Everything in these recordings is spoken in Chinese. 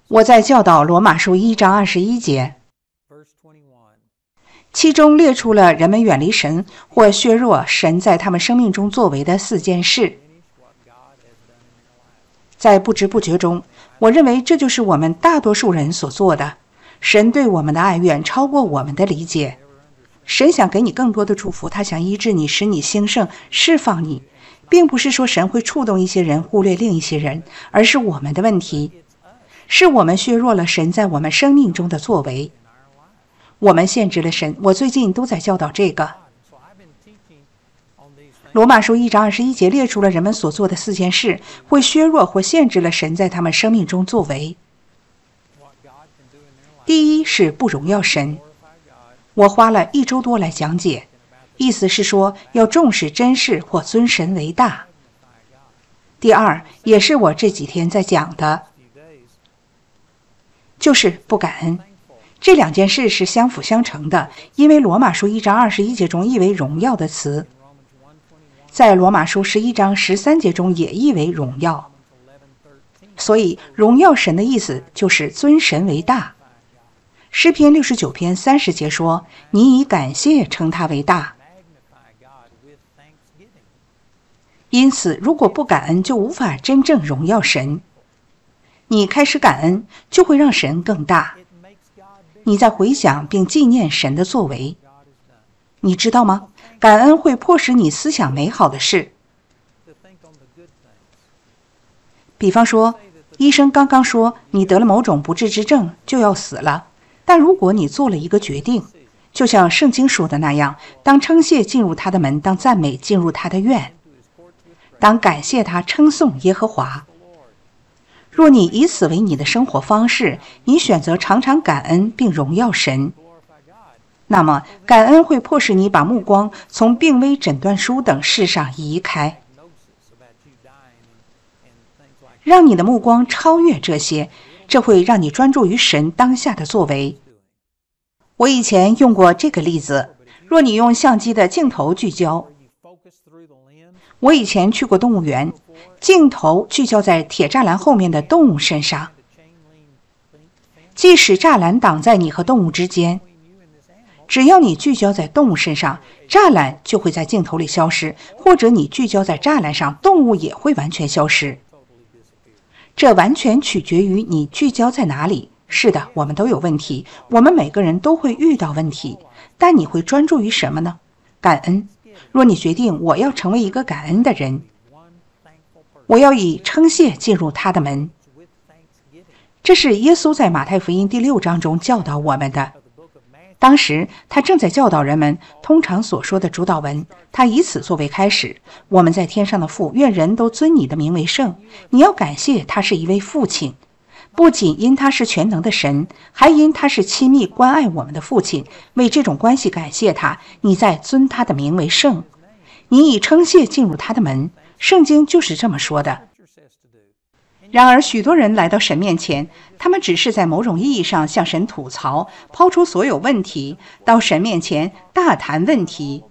我在教导罗马书1章21节，其中列出了人们远离神或削弱神在他们生命中作为的4件事。在不知不觉中，我认为这就是我们大多数人所做的。神对我们的爱远超过我们的理解。神想给你更多的祝福，他想医治你，使你兴盛，释放你，并不是说神会触动一些人，忽略另一些人，而是我们的问题，是我们削弱了神在我们生命中的作为，我们限制了神。我最近都在教导这个。罗马书1章21节列出了人们所做的4件事，会削弱或限制了神在他们生命中作为。第一是不荣耀神，我花了1周多来讲解，意思是说要重视真事或尊神为大。第二，也是我这几天在讲的，就是不感恩。这2件事是相辅相成的，因为罗马书1章21节中译为荣耀的词，在罗马书11章13节中也译为荣耀，所以荣耀神的意思就是尊神为大。诗篇69篇30节说，你以感谢称他为大。因此如果不感恩，就无法真正荣耀神。你开始感恩，就会让神更大。你在回想并纪念神的作为，你知道吗？感恩会迫使你思想美好的事。比方说，医生刚刚说你得了某种不治之症，就要死了。但如果你做了一个决定，就像圣经说的那样，当称谢进入他的门，当赞美进入他的院，当感谢他，称颂耶和华。若你以此为你的生活方式，你选择常常感恩并荣耀神，那么感恩会迫使你把目光从病危诊断书等事上移开，让你的目光超越这些，这会让你专注于神当下的作为。我以前用过这个例子，若你用相机的镜头聚焦，我以前去过动物园，镜头聚焦在铁栅栏后面的动物身上，即使栅栏挡在你和动物之间，只要你聚焦在动物身上，栅栏就会在镜头里消失，或者你聚焦在栅栏上，动物也会完全消失。这完全取决于你聚焦在哪里。是的，我们都有问题，我们每个人都会遇到问题，但你会专注于什么呢？感恩。若你决定我要成为一个感恩的人，我要以称谢进入他的门。这是耶稣在马太福音第6章中教导我们的。当时他正在教导人们通常所说的主祷文，他以此作为开始，我们在天上的父，愿人都尊你的名为圣。你要感谢他是一位父亲，不仅因他是全能的神，还因他是亲密关爱我们的父亲。为这种关系感谢他，你在尊他的名为圣，你以称谢进入他的门。圣经就是这么说的。然而许多人来到神面前，他们只是在某种意义上向神吐槽，抛出所有问题，到神面前大谈问题。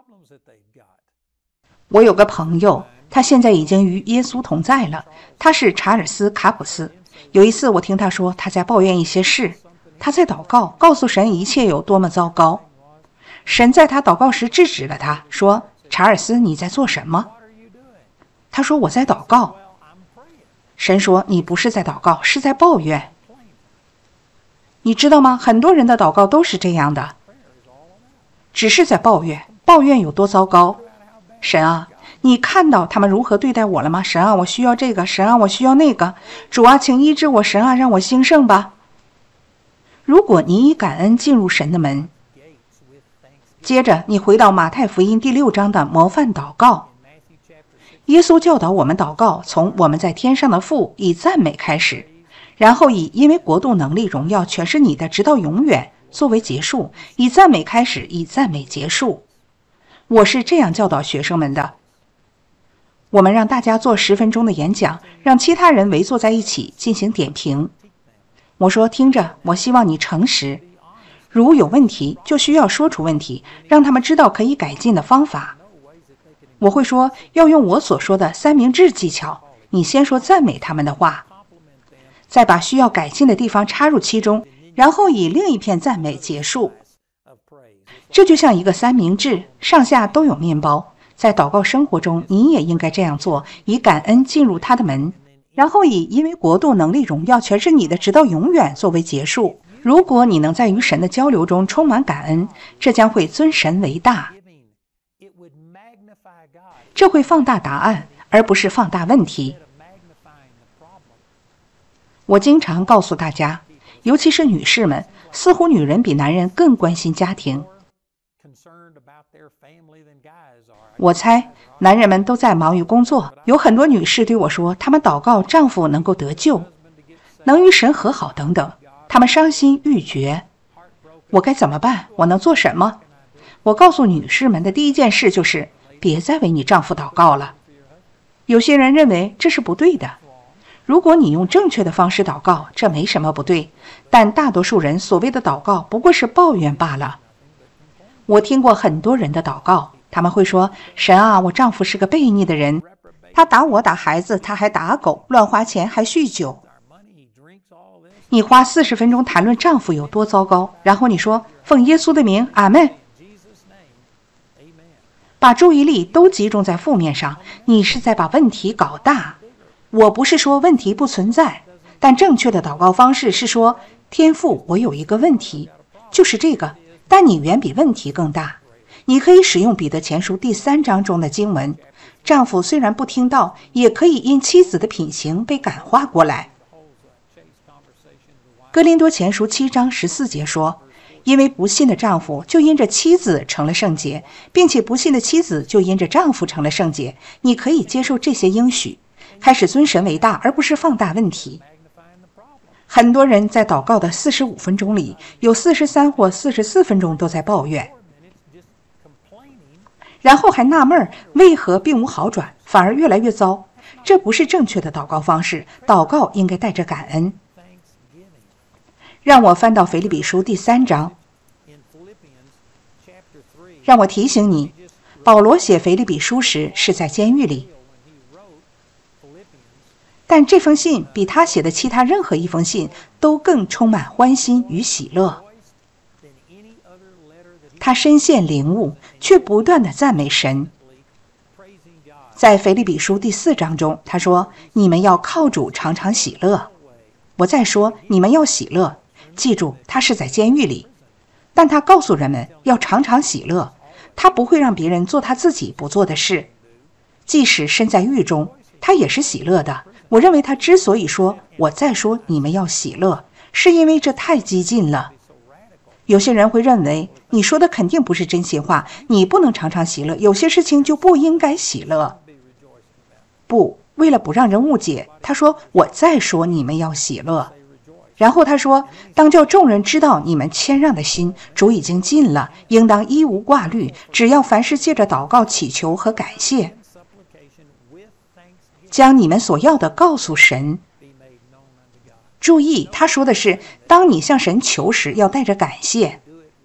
我有个朋友，他现在已经与耶稣同在了，他是查尔斯·卡普斯。有一次我听他说他在抱怨一些事，他在祷告，告诉神一切有多么糟糕。神在他祷告时制止了他，说，查尔斯，你在做什么？他说，我在祷告。神说，你不是在祷告，是在抱怨。你知道吗？很多人的祷告都是这样的，只是在抱怨，抱怨有多糟糕。神啊，你看到他们如何对待我了吗？神啊，我需要这个，神啊，我需要那个，主啊，请医治我，神啊，让我兴盛吧。如果你以感恩进入神的门，接着你回到马太福音第6章的模范祷告。耶稣教导我们祷告，从我们在天上的父以赞美开始，然后以因为国度能力荣耀全是你的直到永远作为结束，以赞美开始，以赞美结束。我是这样教导学生们的。我们让大家做10分钟的演讲，让其他人围坐在一起进行点评。我说，听着，我希望你诚实，如有问题就需要说出问题，让他们知道可以改进的方法。我会说，要用我所说的3明治技巧，你先说赞美他们的话， 再把需要改进的地方插入其中，然后以另一片赞美结束。这就像一个三明治，上下都有面包。在祷告生活中，你也应该这样做，以感恩进入他的门，然后以因为国度、能力、荣耀全是你的，直到永远作为结束。如果你能在与神的交流中充满感恩，这将会尊神为大。这会放大答案，而不是放大问题。我经常告诉大家，尤其是女士们，似乎女人比男人更关心家庭。我猜男人们都在忙于工作，有很多女士对我说，她们祷告丈夫能够得救，能与神和好等等，她们伤心欲绝。我该怎么办？我能做什么？我告诉女士们的第一件事就是别再为你丈夫祷告了。有些人认为这是不对的，如果你用正确的方式祷告，这没什么不对，但大多数人所谓的祷告不过是抱怨罢了。我听过很多人的祷告，他们会说，神啊，我丈夫是个悖逆的人，他打我打孩子，他还打狗，乱花钱，还酗酒。你花40分钟谈论丈夫有多糟糕，然后你说奉耶稣的名，阿们，把注意力都集中在负面上，你是在把问题搞大。我不是说问题不存在，但正确的祷告方式是说，天父，我有一个问题，就是这个，但你远比问题更大。你可以使用彼得前书第3章中的经文，丈夫虽然不听道，也可以因妻子的品行被感化过来。哥林多前书7章14节说，因为不信的丈夫就因着妻子成了圣洁，并且不信的妻子就因着丈夫成了圣洁。你可以接受这些应许，开始尊神为大，而不是放大问题。很多人在祷告的45分钟里，有43或44分钟都在抱怨，然后还纳闷为何并无好转，反而越来越糟。这不是正确的祷告方式，祷告应该带着感恩。让我翻到腓立比书第3章，让我提醒你，保罗写腓立比书时是在监狱里，但这封信比他写的其他任何一封信都更充满欢欣与喜乐。他深陷领悟，却不断地赞美神。在腓立比书第4章中，他说，你们要靠主常常喜乐。我再说，你们要喜乐。记住，他是在监狱里，但他告诉人们要常常喜乐，他不会让别人做他自己不做的事。即使身在狱中，他也是喜乐的。我认为他之所以说我再说你们要喜乐，是因为这太激进了。有些人会认为你说的肯定不是真心话，你不能常常喜乐，有些事情就不应该喜乐。不，为了不让人误解，他说我再说你们要喜乐。然后他说，当叫众人知道你们谦让的心，主已经尽了，应当一无挂虑，只要凡事借着祷告祈求和感谢，将你们所要的告诉神。注意，他说的是，当你向神求时，要带着感谢。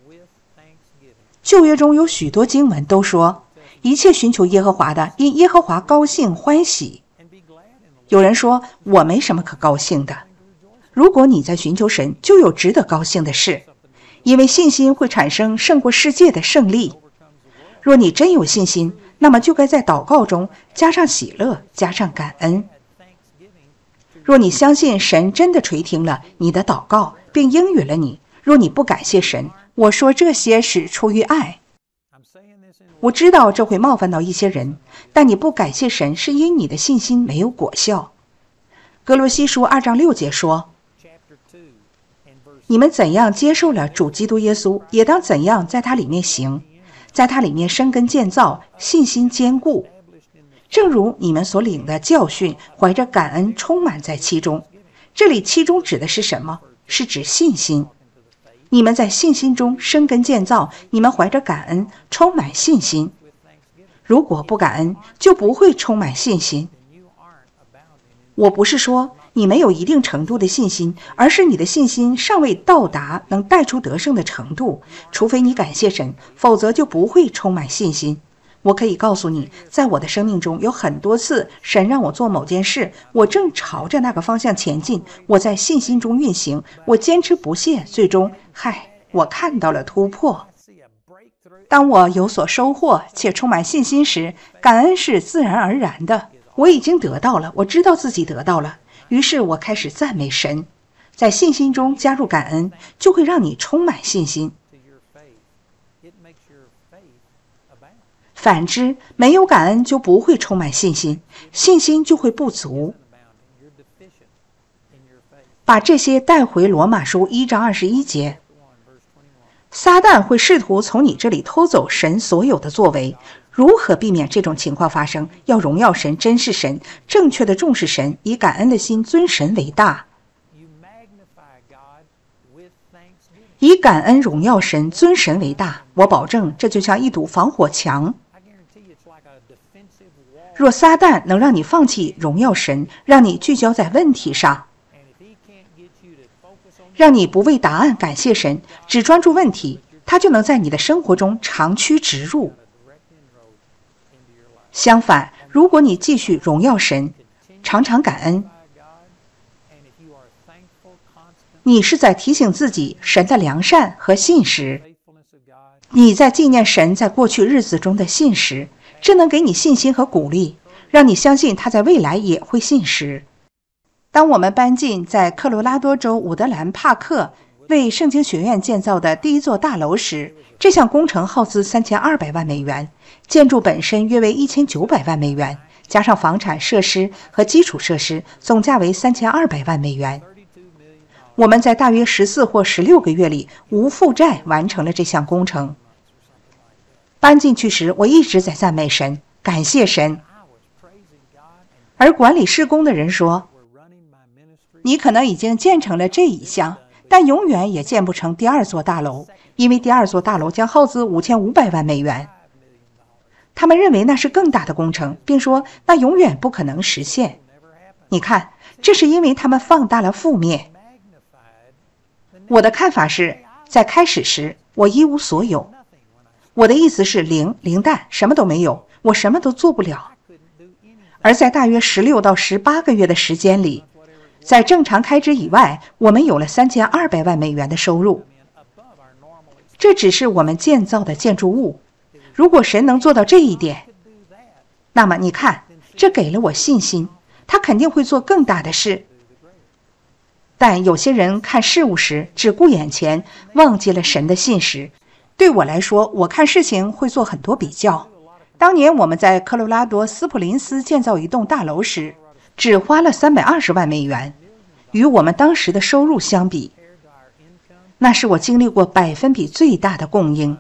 旧约中有许多经文都说，一切寻求耶和华的，因耶和华高兴欢喜。有人说，我没什么可高兴的。如果你在寻求神，就有值得高兴的事，因为信心会产生胜过世界的胜利。若你真有信心，那么就该在祷告中加上喜乐，加上感恩。若你相信神真的垂听了你的祷告，并应允了你，若你不感谢神，我说这些是出于爱。我知道这会冒犯到一些人，但你不感谢神，是因你的信心没有果效。哥罗西书2章6节说，你们怎样接受了主基督耶稣，也当怎样在他里面行，在他里面生根建造，信心坚固。正如你们所领的教训，怀着感恩充满在其中。这里其中指的是什么？是指信心。你们在信心中生根建造，你们怀着感恩充满信心。如果不感恩，就不会充满信心。我不是说你没有一定程度的信心，而是你的信心尚未到达能带出得胜的程度。除非你感谢神，否则就不会充满信心。 我可以告诉你，在我的生命中有很多次，神让我做某件事，我正朝着那个方向前进，我在信心中运行，我坚持不懈，最终，我看到了突破。当我有所收获且充满信心时，感恩是自然而然的。我已经得到了，我知道自己得到了，于是我开始赞美神。在信心中加入感恩，就会让你充满信心。反之，没有感恩就不会充满信心，信心就会不足。把这些带回罗马书1章21节。撒旦会试图从你这里偷走神所有的作为，如何避免这种情况发生？要荣耀神，珍视神，正确的重视神，以感恩的心尊神为大。以感恩荣耀神，尊神为大。我保证，这就像一堵防火墙。若撒旦能让你放弃荣耀神，让你聚焦在问题上，让你不为答案感谢神，只专注问题，他就能在你的生活中长驱直入。相反，如果你继续荣耀神，常常感恩，你是在提醒自己神的良善和信实，你在纪念神在过去日子中的信实，这能给你信心和鼓励，让你相信他在未来也会信实。当我们搬进在科罗拉多州伍德兰帕克为圣经学院建造的第一座大楼时，这项工程耗资3200万美元，建筑本身约为1900万美元，加上房产设施和基础设施，总价为3200万美元。我们在大约14或16个月里无负债完成了这项工程。搬进去时，我一直在赞美神，感谢神。而管理施工的人说，你可能已经建成了这一项，但永远也建不成第二座大楼，因为第二座大楼将耗资5500万美元。他们认为那是更大的工程，并说那永远不可能实现。你看，这是因为他们放大了负面。我的看法是，在开始时，我一无所有。我的意思是零蛋，什么都没有，我什么都做不了。而在大约16到18个月的时间里，在正常开支以外，我们有了3200万美元的收入。这只是我们建造的建筑物。如果神能做到这一点，那么你看，这给了我信心，他肯定会做更大的事。但有些人看事物时只顾眼前，忘记了神的信实。对我来说，我看事情会做很多比较。当年我们在科罗拉多斯普林斯建造一栋大楼时，只花了320万美元，与我们当时的收入相比，那是我经历过百分比最大的供应。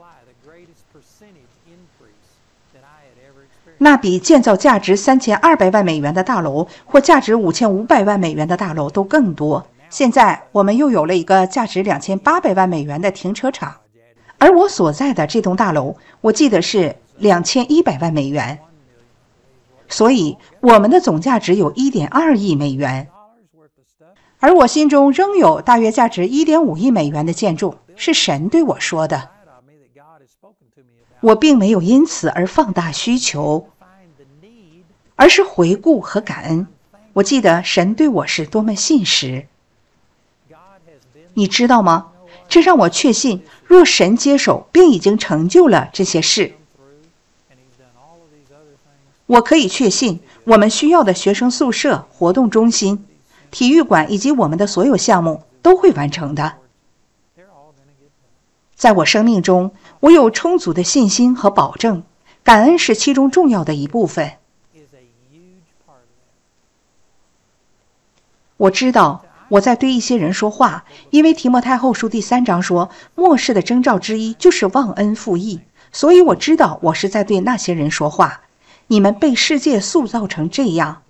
那比建造价值3200万美元的大楼或价值5500万美元的大楼都更多。现在我们又有了一个价值2800万美元的停车场，而我所在的这栋大楼，我记得是2100万美元。所以我们的总价值有1.2亿美元，而我心中仍有大约价值1.5亿美元的建筑，是神对我说的。我并没有因此而放大需求，而是回顾和感恩。我记得神对我是多么信实。你知道吗？这让我确信，若神接手并已经成就了这些事，我可以确信我们需要的学生宿舍、活动中心、体育馆以及我们的所有项目都会完成的。在我生命中，我有充足的信心和保证，感恩是其中重要的一部分。我知道我在对一些人说话，因为提摩太后书第3章说，末世的征兆之一就是忘恩负义，所以我知道我是在对那些人说话。你们被世界塑造成这样，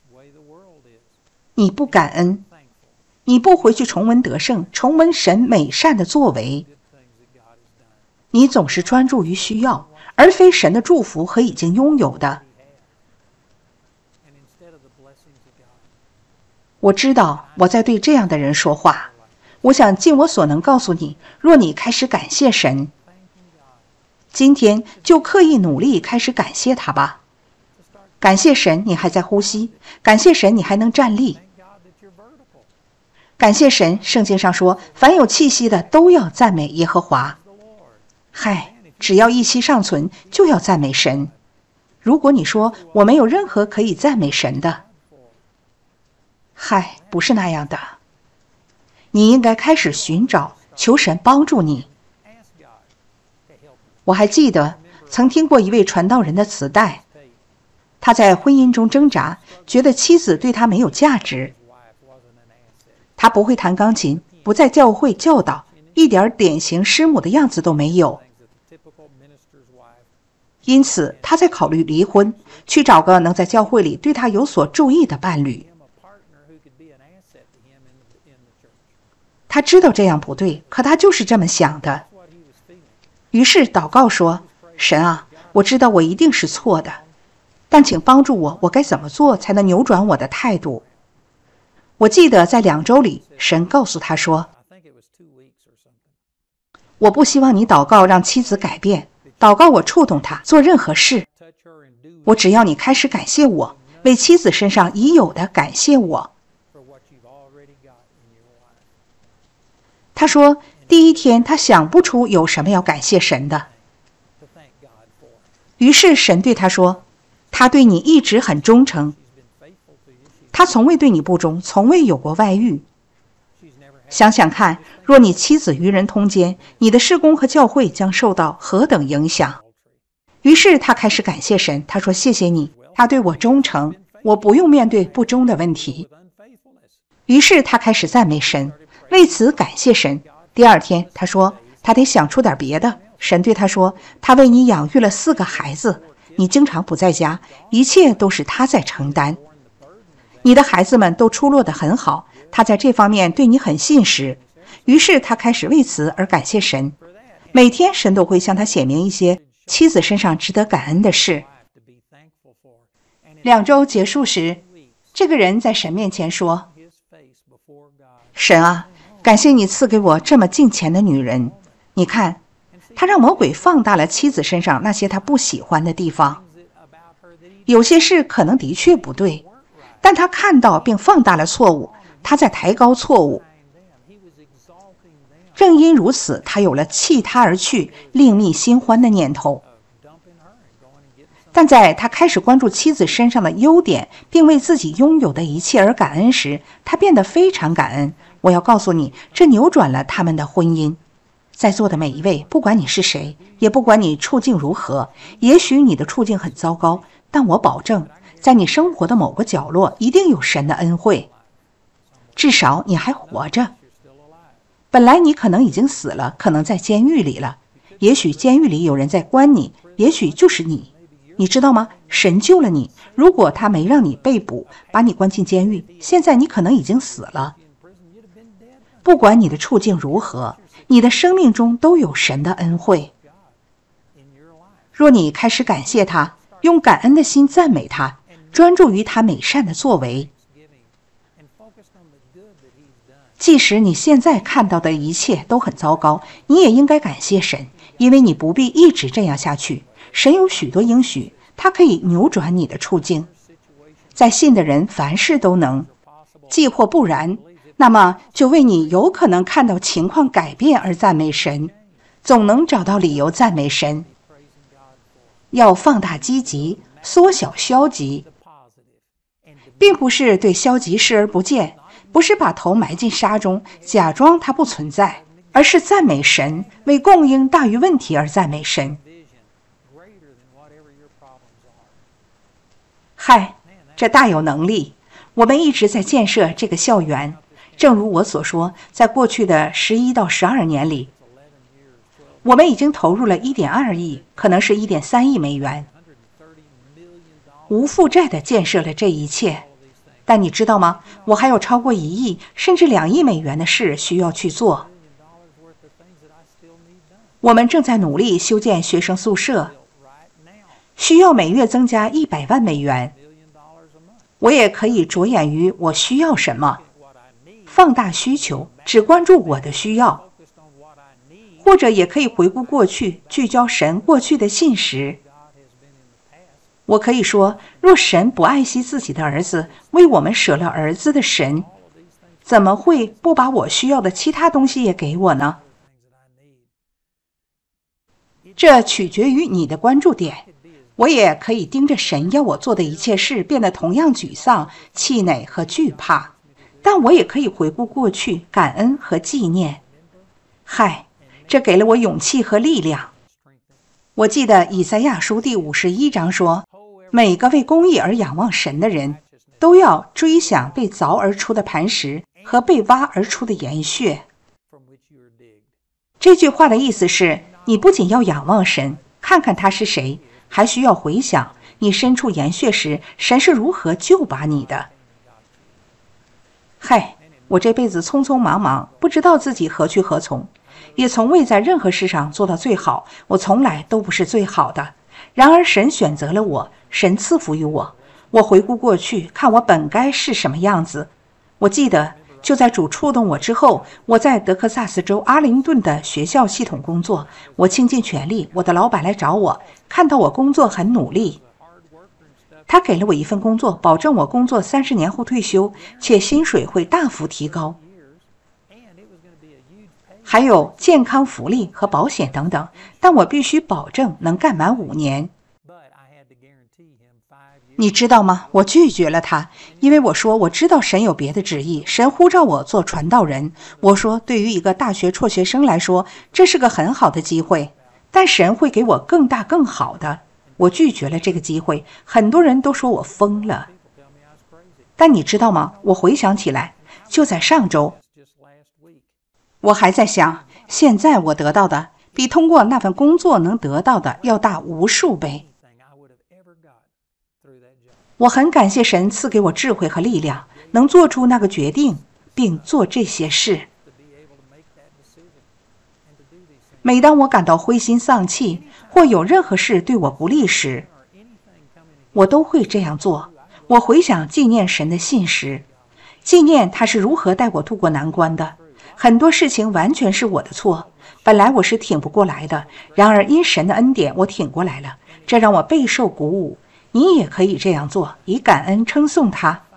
你不感恩，你不回去重温得胜，重温神美善的作为，你总是专注于需要，而非神的祝福和已经拥有的。我知道我在对这样的人说话。我想尽我所能告诉你，若你开始感谢神， 今天就刻意努力开始感谢他吧。感谢神你还在呼吸，感谢神你还能站立，感谢神圣经上说凡有气息的都要赞美耶和华。嗨，只要一息尚存就要赞美神。如果你说我没有任何可以赞美神的，嗨，不是那样的。你应该开始寻找，求神帮助你。我还记得曾听过一位传道人的磁带，他在婚姻中挣扎，觉得妻子对他没有价值。他不会弹钢琴，不在教会教导，一点典型师母的样子都没有。因此他在考虑离婚，去找个能在教会里对他有所注意的伴侣。他知道这样不对，可他就是这么想的。于是祷告说，神啊，我知道我一定是错的，但请帮助我，我该怎么做才能扭转我的态度？我记得在2周里，神告诉他说，我不希望你祷告让妻子改变，祷告我触动他做任何事，我只要你开始感谢我，为妻子身上已有的感谢我。他说第一天他想不出有什么要感谢神的。于是神对他说，他对你一直很忠诚，他从未对你不忠，从未有过外遇。想想看，若你妻子与人通奸，你的事工和教会将受到何等影响。于是他开始感谢神，他说谢谢你，他对我忠诚，我不用面对不忠的问题。于是他开始赞美神，为此感谢神。第二天他说他得想出点别的。神对他说，他为你养育了4个孩子，你经常不在家，一切都是他在承担。你的孩子们都出落得很好，他在这方面对你很信实。于是他开始为此而感谢神。每天神都会向他显明一些妻子身上值得感恩的事。2周结束时，这个人在神面前说，神啊，感谢你赐给我这么敬虔的女人，你看他让魔鬼放大了妻子身上那些他不喜欢的地方。有些事可能的确不对，但他看到并放大了错误，他在抬高错误。正因如此，他有了弃他而去，另觅新欢的念头。但在他开始关注妻子身上的优点，并为自己拥有的一切而感恩时，他变得非常感恩。我要告诉你，这扭转了他们的婚姻。在座的每一位，不管你是谁，也不管你处境如何，也许你的处境很糟糕，但我保证，在你生活的某个角落，一定有神的恩惠。至少你还活着。本来你可能已经死了，可能在监狱里了，也许监狱里有人在关你，也许就是你。你知道吗？神救了你，如果他没让你被捕，把你关进监狱，现在你可能已经死了。不管你的处境如何，你的生命中都有神的恩惠。若你开始感谢他，用感恩的心赞美他，专注于他美善的作为，即使你现在看到的一切都很糟糕，你也应该感谢神，因为你不必一直这样下去。神有许多应许，他可以扭转你的处境。在信的人凡事都能，既或不然，那么就为你有可能看到情况改变而赞美神，总能找到理由赞美神。要放大积极，缩小消极，并不是对消极视而不见，不是把头埋进沙中假装它不存在，而是赞美神，为供应大于问题而赞美神。嗨，这大有能力。我们一直在建设这个校园，正如我所说，在过去的11到12年里，我们已经投入了1.2亿，可能是1.3亿美元，无负债地建设了这一切。但你知道吗？我还有超过1亿甚至2亿美元的事需要去做。我们正在努力修建学生宿舍，需要每月增加100万美元。我也可以着眼于我需要什么，放大需求，只关注我的需要， 或者也可以回顾过去，聚焦神过去的信实。我可以说，若神不爱惜自己的儿子，为我们舍了儿子的神，怎么会不把我需要的其他东西也给我呢？这取决于你的关注点。我也可以盯着神要我做的一切事，变得同样沮丧、气馁和惧怕，但我也可以回顾过去，感恩和纪念。嗨，这给了我勇气和力量。我记得以赛亚书第51章说，每个为公义而仰望神的人，都要追想被凿而出的磐石和被挖而出的岩穴。这句话的意思是，你不仅要仰望神，看看他是谁，还需要回想你身处岩穴时，神是如何救拔你的。嗨，我这辈子匆匆忙忙，不知道自己何去何从，也从未在任何事上做到最好，我从来都不是最好的。然而神选择了我，神赐福于我。我回顾过去，看我本该是什么样子。我记得就在主触动我之后，我在德克萨斯州阿灵顿的学校系统工作，我倾尽全力。我的老板来找我，看到我工作很努力，他给了我一份工作，保证我工作30年后退休，且薪水会大幅提高，还有健康福利和保险等等，但我必须保证能干满5年。你知道吗？我拒绝了他，因为我说我知道神有别的旨意，神呼召我做传道人。我说对于一个大学辍学生来说，这是个很好的机会，但神会给我更大更好的。我拒绝了这个机会，很多人都说我疯了。但你知道吗？我回想起来，就在上周，我还在想，现在我得到的比通过那份工作能得到的要大无数倍。我很感谢神赐给我智慧和力量，能做出那个决定，并做这些事。每当我感到灰心丧气，或有任何事对我不利时，我都会这样做。我回想纪念神的信实，纪念他是如何带我度过难关的。很多事情完全是我的错，本来我是挺不过来的，然而因神的恩典，我挺过来了，这让我备受鼓舞。你也可以这样做，以感恩称颂他。